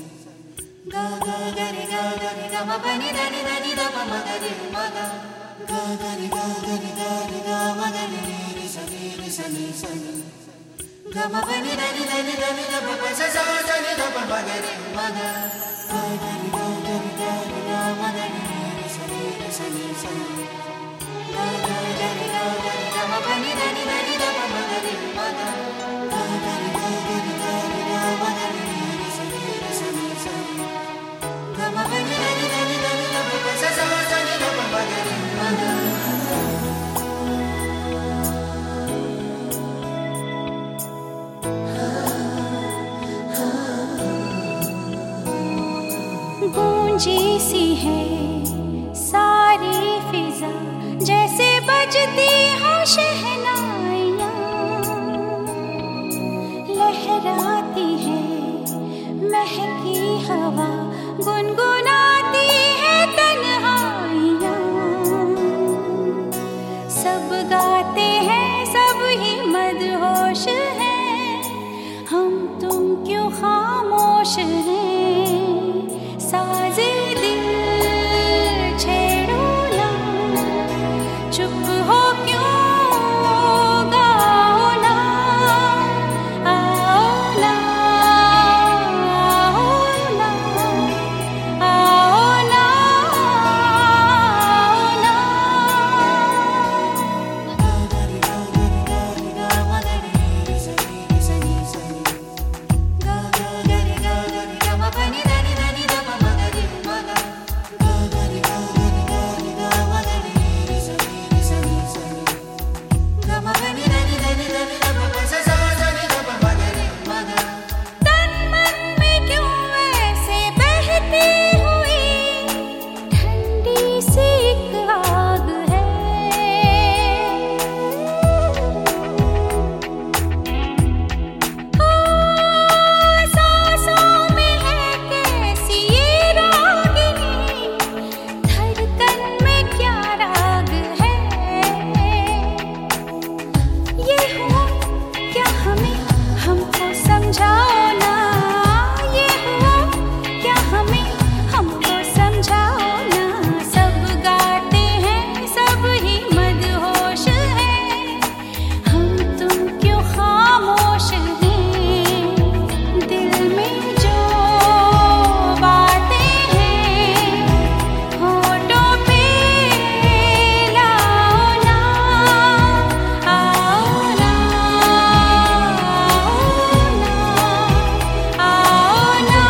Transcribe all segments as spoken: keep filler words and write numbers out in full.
गा गा गा रे गा गा रे गा मा पा नि धा नि धा नि धा पा मा गा रे मा गा गा गा रे गा गा रे गा रे गा मा गा रे रे सा रे रे सा नि सा नि गा मा पा नि धा नि धा नि धा नि धा पा मा सा सा सा नि धा पा मा गा रे मा गा गा गा रे गा गा रे गा रे गा मा गा रे रे सा रे रे सा नि सा नि गा गा गा रे गा गा रे गा मा पा नि धा नि धा नि धा पा मा गा रे मा गा गा गा रे गा गा रे गा रे गा मा गा रे रे सा रे रे सा नि सा नि गा मा पा नि धा नि धा नि धा नि धा पा मा सा सा सा नि धा पा मा गा रे मा गा। गूंजी सी है सारी फिजा जैसे बजती हो शहनाइयाँ, लहराती है महकी हवा गुनगुनाती है तन्हाइयाँ। सब गाते हैं सब ही मदहोश हैं, हम तुम क्यों खामोश हैं। साज़े दिल छेड़ो ना, चुप हो क्यों गाओ ना, आओ ना आओ ना आओ ना आओ ना। गा गा रे गा गा रे गा रे गा मा गा रे रे सा रे रे सा नि सा नि गा गा गा रे गा गा रे गा मा पा नि धा नि धा नि धा पा मा गा रे मा गा गा गा रे गा गा रे गा रे गा मा गा रे रे सा रे रे सा नि सा नि गा मा पा नि धा नि धा नि धा नि धा पा मा सा सा सा नि धा पा मा गा रे मा गा। तन मन में क्यों ऐसे बहती हुई ठंडी सी एक आग है। ओ सांसों में है कैसी ये रागिनी, धड़कन में क्या राग है। ये हुआ क्या हमें हमको समझाओ ना, ये हुआ क्या हमें हमको समझाओ ना। सब गाते हैं सब ही मदहोश हैं, हम तुम क्यों खामोश हैं। दिल में जो बातें हैं होठों पे लाओ ना, आओ ना आओ ना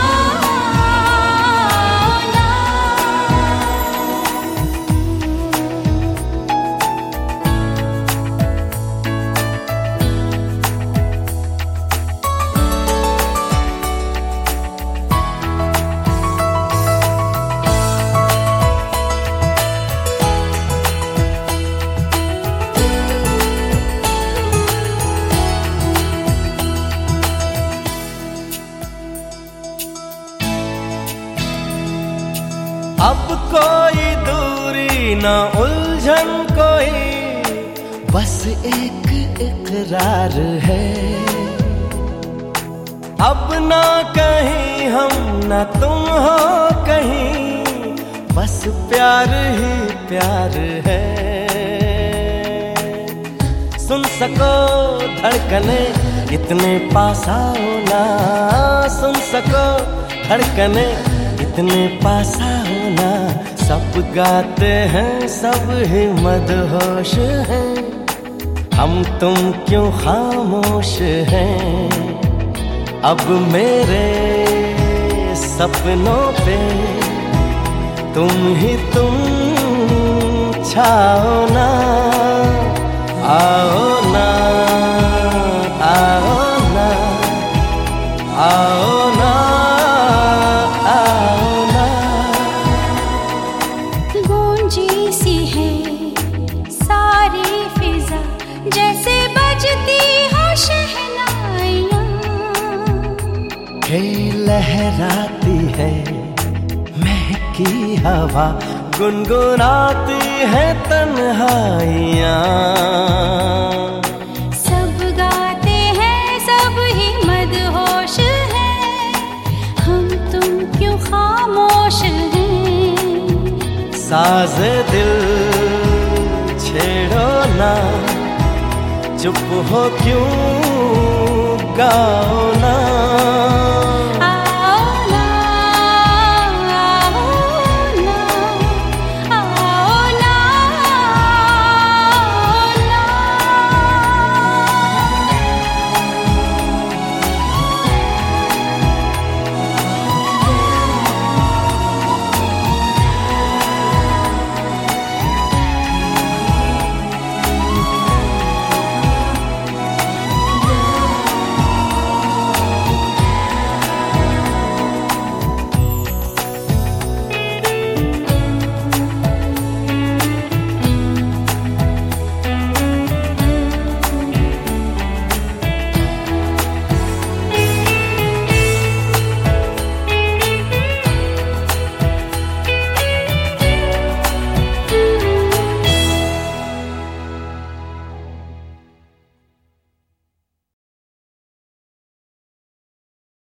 आओ ना। अब कोई दूरी न उलझन कोई, बस एक इकरार है। अब ना कहीं हम न तुम हो कहीं, बस प्यार ही प्यार है। सुन सको धड़कने इतने पास आओ ना, सुन सको धड़कने इतने पास आओ ना। सब गाते हैं सब ही मदहोश हैं, हम तुम क्यों खामोश हैं। अब मेरे सपनों पे तुम ही तुम छाओ ना, आओ ना आओ ना आओ ना आओ ना। गूंजी सी है सारी फिजा जैसे बजती हो शहनाइयाँ, हे लहराती है महकी हवा गुनगुनाती है तन्हाइयाँ। सब गाते हैं सब ही मदहोश हैं, हम तुम साज़े दिल छेड़ो ना, चुप हो क्यों गाओ ना।